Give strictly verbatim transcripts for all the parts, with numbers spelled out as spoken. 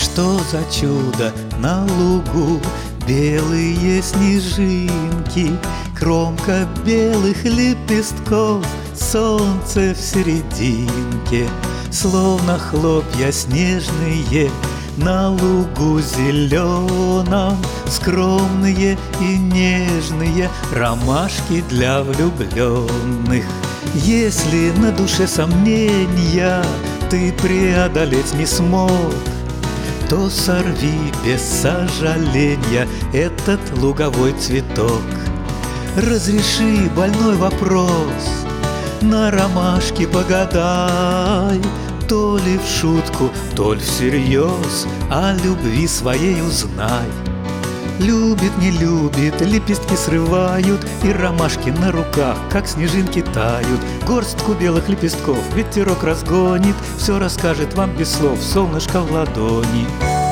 Что за чудо на лугу? Белые снежинки, кромка белых лепестков, солнце в серединке, словно хлопья снежные на лугу зеленом, скромные и нежные ромашки для влюбленных. Если на душе сомнения ты преодолеть не смог, то сорви без сожаления этот луговой цветок. Разреши больной вопрос, на ромашке погадай, то ли в шутку, то ли всерьез, о любви своей узнай. Любит, не любит, лепестки срывают, и ромашки на руках, как снежинки, тают. Горстку белых лепестков ветерок разгонит, все расскажет вам без слов солнышко в ладони.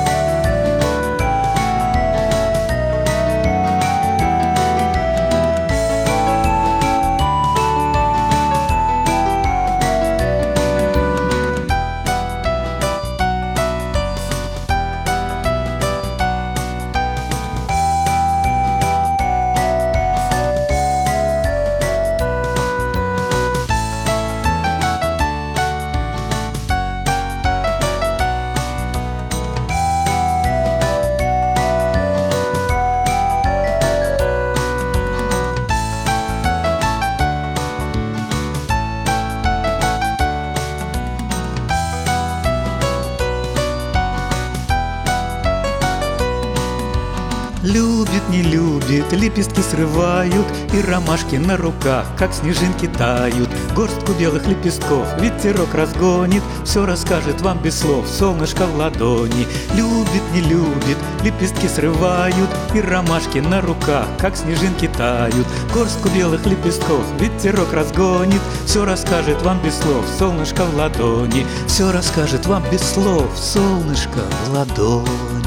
Любит, не любит, лепестки срывают, и ромашки на руках, как снежинки, тают. Горстку белых лепестков ветерок разгонит, все расскажет вам без слов солнышко в ладони. Любит, не любит, лепестки срывают, и ромашки на руках, как снежинки, тают. Горстку белых лепестков ветерок разгонит, все расскажет вам без слов солнышко в ладони. Все расскажет вам без слов солнышко в ладони.